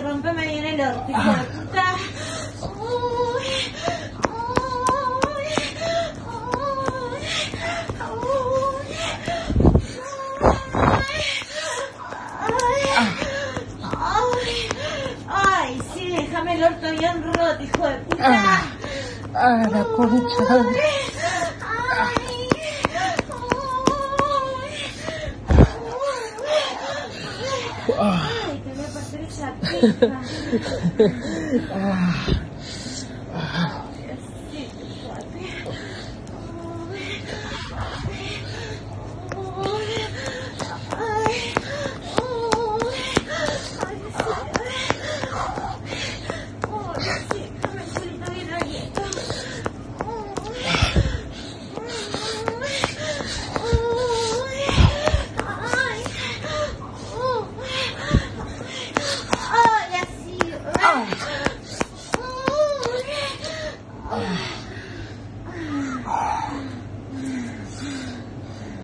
rompeme bien el orto, hijo de puta. Ay, sí, déjame el orto bien roto, hijo de puta. La concha. Ay, te voy a pasar esa pija.